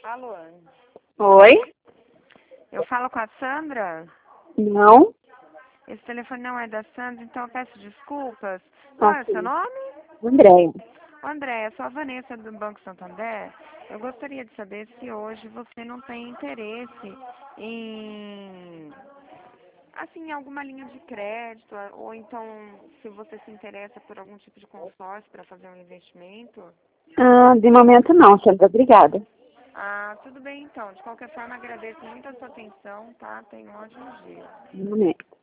Alô? Oi? Eu falo com a Sandra? Não? Esse telefone não é da Sandra, então eu peço desculpas. Qual é o seu Ok. nome? Andréia. André, eu sou a Vanessa do Banco Santander. Eu gostaria de saber se hoje você não tem interesse em, assim, alguma linha de crédito, ou então se você se interessa por algum tipo de consórcio para fazer um investimento. De momento não, Sandra. Obrigada. Ah, tudo bem então. De qualquer forma, agradeço muito a sua atenção, tá? Tenha um ótimo dia. De momento.